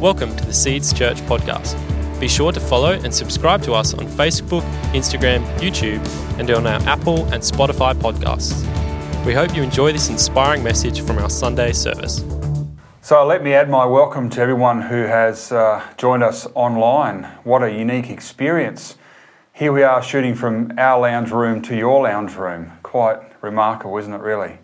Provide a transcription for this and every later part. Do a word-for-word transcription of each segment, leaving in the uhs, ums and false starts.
Welcome to the Seeds Church podcast. Be sure to follow and subscribe to us on Facebook, Instagram, YouTube, and on our Apple and Spotify podcasts. We hope you enjoy this inspiring message from our Sunday service. So let me add my welcome to everyone who has uh, joined us online. What a unique experience. Here we are shooting from our lounge room to your lounge room. Quite remarkable, isn't it really?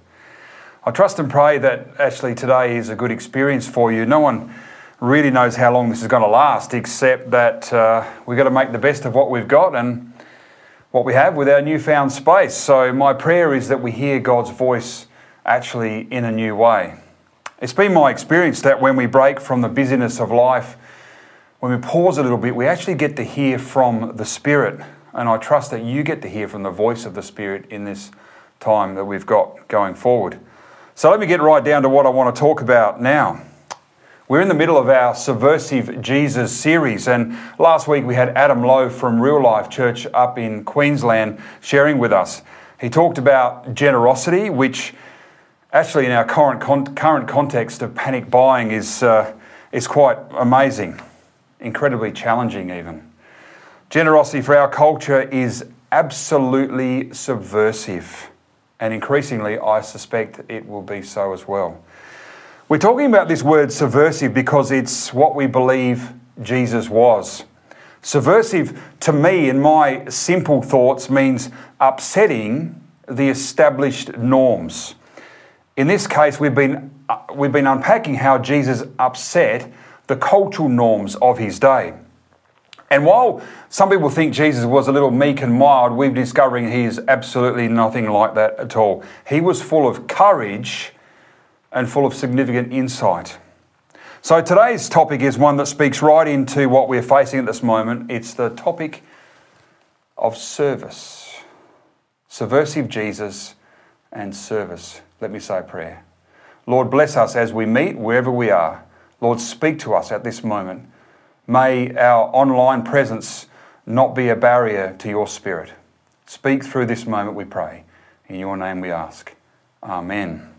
I trust and pray that actually today is a good experience for you. No one really knows how long this is going to last, except that uh, we've got to make the best of what we've got and what we have with our newfound space. So my prayer is that we hear God's voice actually in a new way. It's been my experience that when we break from the busyness of life, when we pause a little bit, we actually get to hear from the Spirit. And I trust that you get to hear from the voice of the Spirit in this time that we've got going forward. So let me get right down to what I want to talk about now. We're in the middle of our Subversive Jesus series, and last week we had Adam Lowe from Real Life Church up in Queensland sharing with us. He talked about generosity, which actually in our current con- current context of panic buying is uh, is quite amazing, incredibly challenging even. Generosity for our culture is absolutely subversive, and increasingly I suspect it will be so as well. We're talking about this word subversive because it's what we believe Jesus was. Subversive, to me, in my simple thoughts, means upsetting the established norms. In this case, we've been uh, we've been unpacking how Jesus upset the cultural norms of his day. And while some people think Jesus was a little meek and mild, we're discovering he is absolutely nothing like that at all. He was full of courage and full of significant insight. So today's topic is one that speaks right into what we're facing at this moment. It's the topic of service. Subversive Jesus and service. Let me say a prayer. Lord, bless us as we meet wherever we are. Lord, speak to us at this moment. May our online presence not be a barrier to your Spirit. Speak through this moment, we pray. In your name we ask. Amen.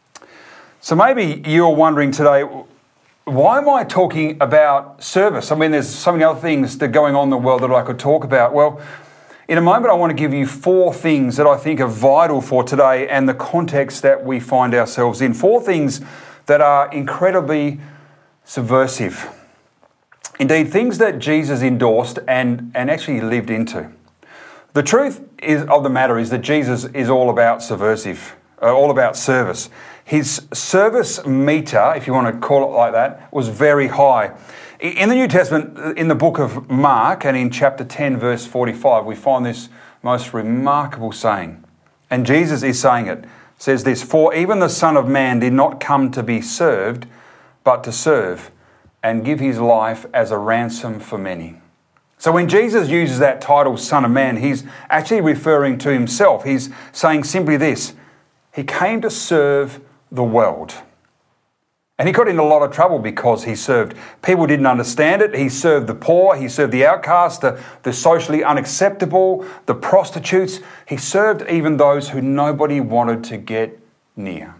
So maybe you're wondering today, why am I talking about service? I mean, there's so many other things that are going on in the world that I could talk about. Well, in a moment, I want to give you four things that I think are vital for today and the context that we find ourselves in. Four things that are incredibly subversive. Indeed, things that Jesus endorsed and, and actually lived into. The truth is of the matter is that Jesus is all about subversive, uh, all about service. His service meter, if you want to call it like that, was very high. In the New Testament, in the book of Mark and in chapter ten, verse forty-five, we find this most remarkable saying. And Jesus is saying it. It says this, "For even the Son of Man did not come to be served, but to serve and give his life as a ransom for many." So when Jesus uses that title, Son of Man, he's actually referring to himself. He's saying simply this, he came to serve the world. And he got in a lot of trouble because he served. People didn't understand it. He served the poor. He served the outcast, the, the socially unacceptable, the prostitutes. He served even those who nobody wanted to get near.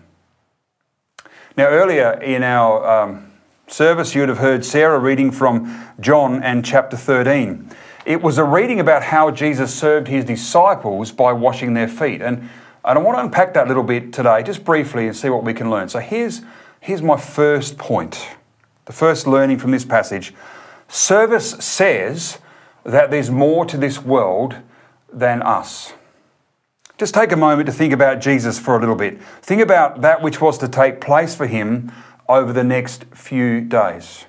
Now, earlier in our um, service, you'd have heard Sarah reading from John and chapter thirteen. It was a reading about how Jesus served his disciples by washing their feet. And And I want to unpack that a little bit today, just briefly, and see what we can learn. So here's, here's my first point, the first learning from this passage. Service says that there's more to this world than us. Just take a moment to think about Jesus for a little bit. Think about that which was to take place for him over the next few days.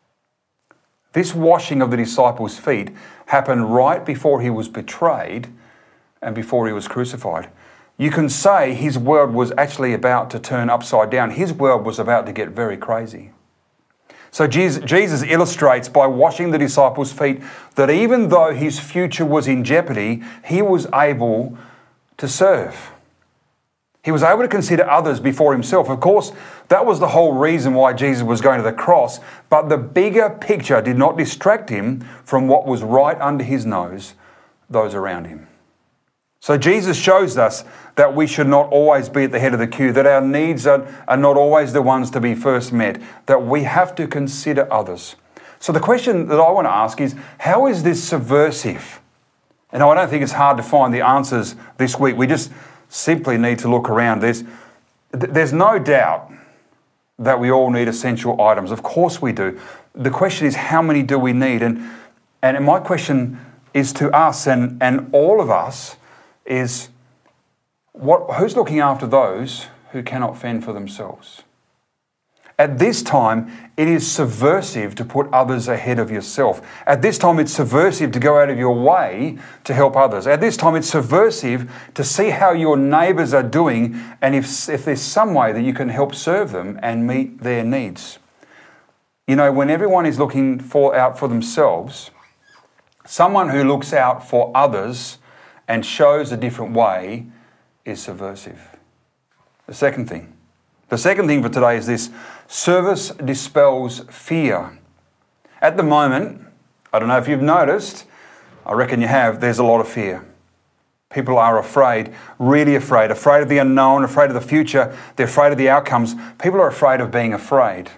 This washing of the disciples' feet happened right before he was betrayed and before he was crucified. You can say his world was actually about to turn upside down. His world was about to get very crazy. So Jesus, Jesus illustrates by washing the disciples' feet that even though his future was in jeopardy, he was able to serve. He was able to consider others before himself. Of course, that was the whole reason why Jesus was going to the cross, but the bigger picture did not distract him from what was right under his nose, those around him. So Jesus shows us that we should not always be at the head of the queue, that our needs are, are not always the ones to be first met, that we have to consider others. So the question that I want to ask is, how is this subversive? And I don't think it's hard to find the answers this week. We just simply need to look around. There's, there's no doubt that we all need essential items. Of course we do. The question is, how many do we need? And, and my question is to us and, and all of us is, what, who's looking after those who cannot fend for themselves? At this time, it is subversive to put others ahead of yourself. At this time, it's subversive to go out of your way to help others. At this time, it's subversive to see how your neighbours are doing and if, if there's some way that you can help serve them and meet their needs. You know, when everyone is looking for out for themselves, someone who looks out for others and shows a different way is subversive. The second thing. The second thing for today is this: service dispels fear. At the moment, I don't know if you've noticed, I reckon you have, there's a lot of fear. People are afraid, really afraid, afraid of the unknown, afraid of the future, they're afraid of the outcomes. People are afraid of being afraid.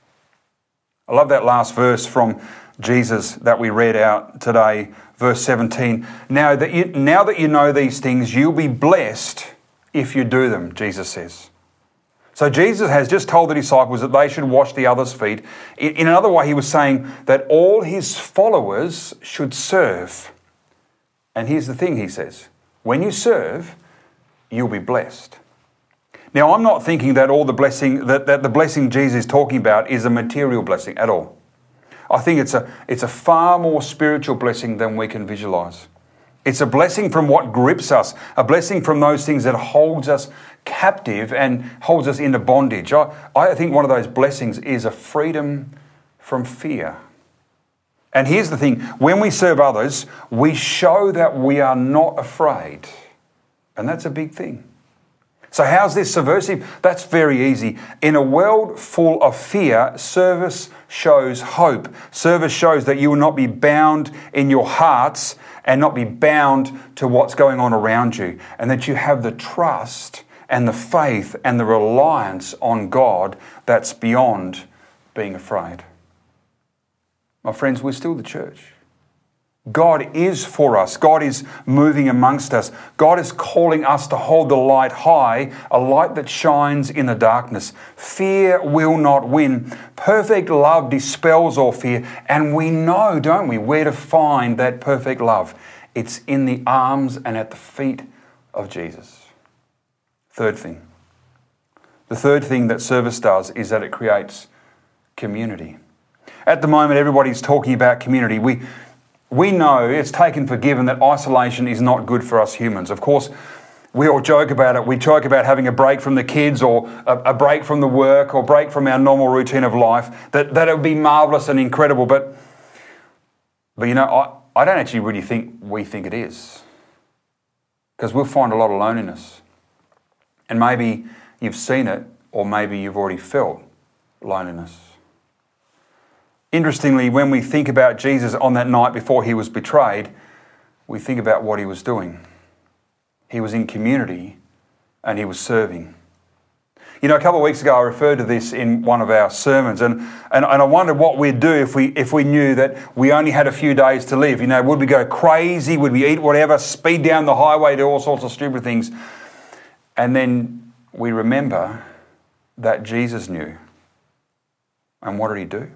I love that last verse from Jesus that we read out today, verse seventeen. Now that you, now that you know these things, you'll be blessed if you do them, Jesus says. So Jesus has just told the disciples that they should wash the others' feet. In another way, he was saying that all his followers should serve. And here's the thing, he says, when you serve, you'll be blessed. Now, I'm not thinking that all the blessing that, that the blessing Jesus is talking about is a material blessing at all. I think it's a it's a far more spiritual blessing than we can visualize. It's a blessing from what grips us, a blessing from those things that holds us captive and holds us into bondage. I, I think one of those blessings is a freedom from fear. And here's the thing, when we serve others, we show that we are not afraid. And that's a big thing. So how's this subversive? That's very easy. In a world full of fear, service shows hope. Service shows that you will not be bound in your hearts and not be bound to what's going on around you, and that you have the trust and the faith and the reliance on God that's beyond being afraid. My friends, we're still the church. God is for us. God is moving amongst us. God is calling us to hold the light high, a light that shines in the darkness. Fear will not win. Perfect love dispels all fear. And we know, don't we, where to find that perfect love. It's in the arms and at the feet of Jesus. Third thing. The third thing that service does is that it creates community. At the moment, everybody's talking about community. We We know it's taken for given that isolation is not good for us humans. Of course, we all joke about it. We joke about having a break from the kids or a, a break from the work or break from our normal routine of life, that, that it would be marvellous and incredible. But, but you know, I, I don't actually really think we think it is. Because we'll find a lot of loneliness. And maybe you've seen it, or maybe you've already felt loneliness. Interestingly, when we think about Jesus on that night before he was betrayed, we think about what he was doing. He was in community and he was serving. You know, a couple of weeks ago I referred to this in one of our sermons, and, and, and I wondered what we'd do if we if we knew that we only had a few days to live. You know, would we go crazy? Would we eat whatever, speed down the highway, do all sorts of stupid things? And then we remember that Jesus knew. And what did he do?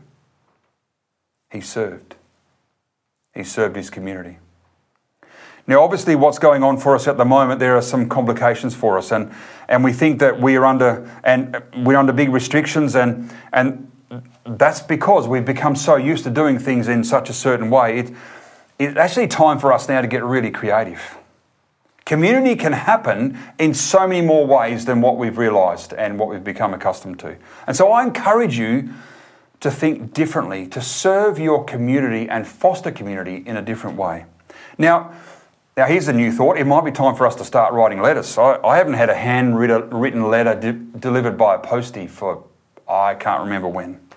He served. He served his community. Now, obviously, what's going on for us at the moment, there are some complications for us, and, and we think that we are under and we're under big restrictions, and and that's because we've become so used to doing things in such a certain way. It, it's actually time for us now to get really creative. Community can happen in so many more ways than what we've realised and what we've become accustomed to. And so I encourage you to think differently, to serve your community and foster community in a different way. Now, now here's a new thought. It might be time for us to start writing letters. I, I haven't had a handwritten letter de- delivered by a postie for, I can't remember when.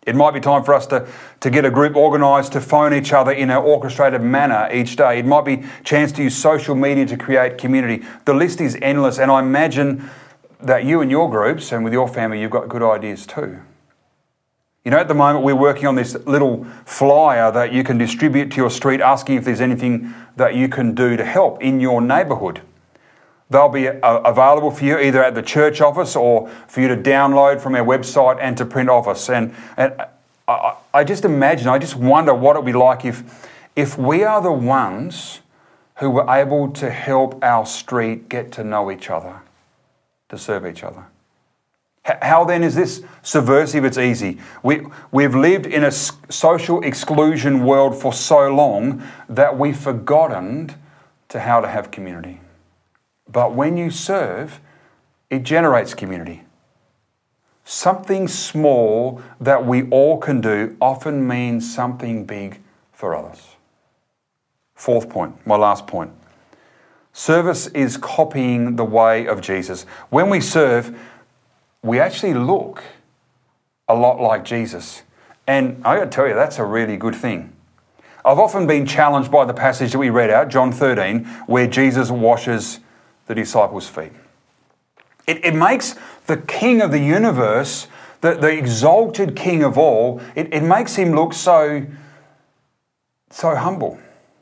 It might be time for us to, to get a group organised to phone each other in an orchestrated manner each day. It might be a chance to use social media to create community. The list is endless, and I imagine that you and your groups and with your family, you've got good ideas too. You know, at the moment we're working on this little flyer that you can distribute to your street asking if there's anything that you can do to help in your neighbourhood. They'll be uh, available for you either at the church office or for you to download from our website and to print off us. And, and I, I just imagine, I just wonder what it would be like if, if we are the ones who were able to help our street get to know each other, to serve each other. How then is this subversive? It's easy. We, we've lived in a social exclusion world for so long that we've forgotten to how to have community. But when you serve, it generates community. Something small that we all can do often means something big for others. Fourth point, my last point. Service is copying the way of Jesus. When we serve, we actually look a lot like Jesus. And I got to tell you, that's a really good thing. I've often been challenged by the passage that we read out, John thirteen, where Jesus washes the disciples' feet. It, it makes the King of the universe, the, the exalted King of all, it, it makes him look so, so humble.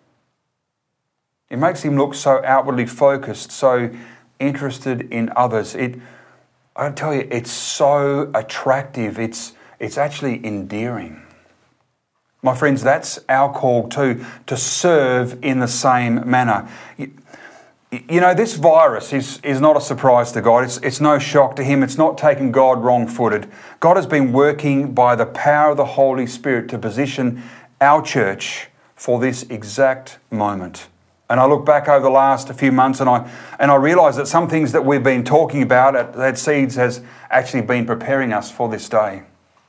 It makes him look so outwardly focused, so interested in others. It I tell you, it's so attractive. It's, it's actually endearing. My friends, that's our call too, to serve in the same manner. You, you know, this virus is, is not a surprise to God. It's, it's no shock to him. It's not taking God wrong-footed. God has been working by the power of the Holy Spirit to position our church for this exact moment. And I look back over the last few months and I and I realise that some things that we've been talking about at, at Seeds has actually been preparing us for this day.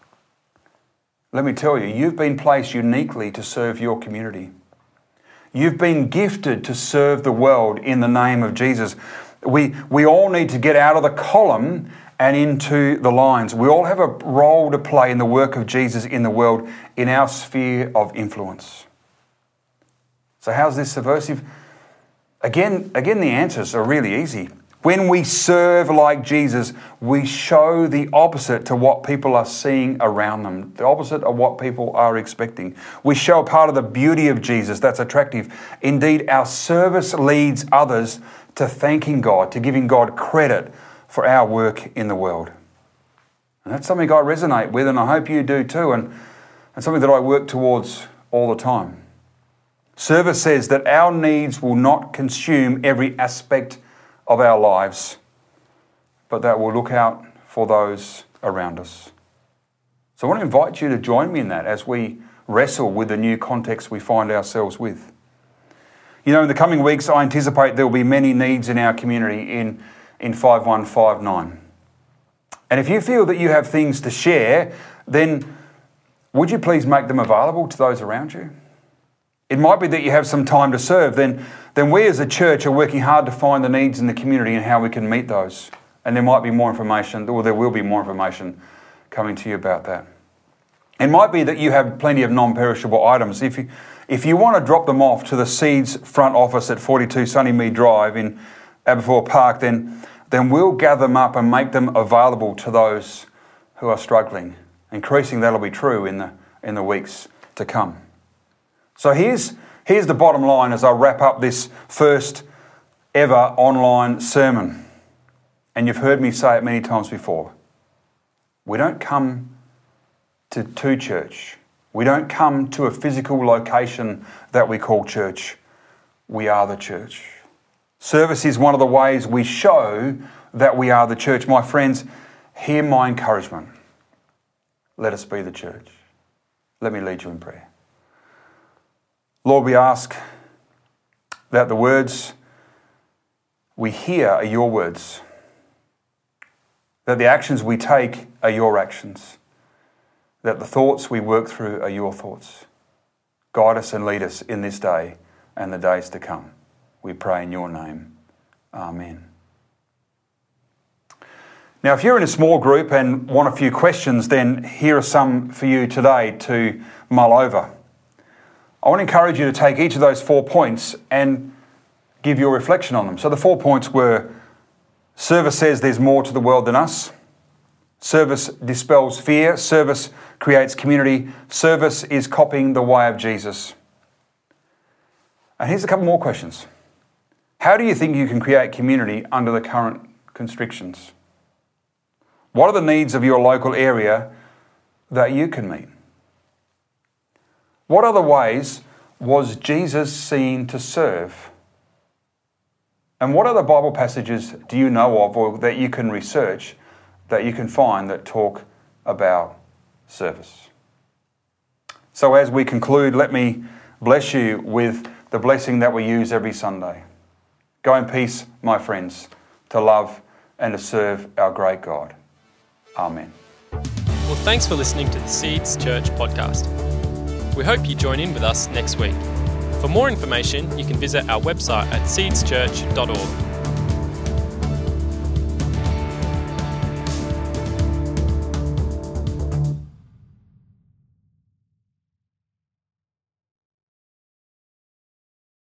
Let me tell you, you've been placed uniquely to serve your community. You've been gifted to serve the world in the name of Jesus. We, we all need to get out of the column and into the lines. We all have a role to play in the work of Jesus in the world, in our sphere of influence. So how's this subversive? Again, again, the answers are really easy. When we serve like Jesus, we show the opposite to what people are seeing around them, the opposite of what people are expecting. We show a part of the beauty of Jesus that's attractive. Indeed, our service leads others to thanking God, to giving God credit for our work in the world. And that's something I resonate with, and I hope you do too, and, and something that I work towards all the time. Service says that our needs will not consume every aspect of our lives, but that we'll look out for those around us. So I want to invite you to join me in that as we wrestle with the new context we find ourselves with. You know, in the coming weeks, I anticipate there will be many needs in our community in, in five one five nine. And if you feel that you have things to share, then would you please make them available to those around you? It might be that you have some time to serve, then, then we as a church are working hard to find the needs in the community and how we can meet those. And there might be more information, or there will be more information coming to you about that. It might be that you have plenty of non-perishable items. If you, if you want to drop them off to the Seeds front office at forty-two Sunnymead Drive in Aberfoyle Park, then, then we'll gather them up and make them available to those who are struggling. Increasingly, that'll be true in the, in the weeks to come. So here's, here's the bottom line as I wrap up this first ever online sermon. And you've heard me say it many times before. We don't come to, to church. We don't come to a physical location that we call church. We are the church. Service is one of the ways we show that we are the church. My friends, hear my encouragement. Let us be the church. Let me lead you in prayer. Lord, we ask that the words we hear are your words, that the actions we take are your actions, that the thoughts we work through are your thoughts. Guide us and lead us in this day and the days to come. We pray in your name. Amen. Now, if you're in a small group and want a few questions, then here are some for you today to mull over. I want to encourage you to take each of those four points and give your reflection on them. So the four points were: service says there's more to the world than us. Service dispels fear. Service creates community. Service is copying the way of Jesus. And here's a couple more questions. How do you think you can create community under the current constrictions? What are the needs of your local area that you can meet? What other ways was Jesus seen to serve? And what other Bible passages do you know of or that you can research, that you can find that talk about service? So as we conclude, let me bless you with the blessing that we use every Sunday. Go in peace, my friends, to love and to serve our great God. Amen. Well, thanks for listening to the Seeds Church podcast. We hope you join in with us next week. For more information, you can visit our website at seeds church dot org.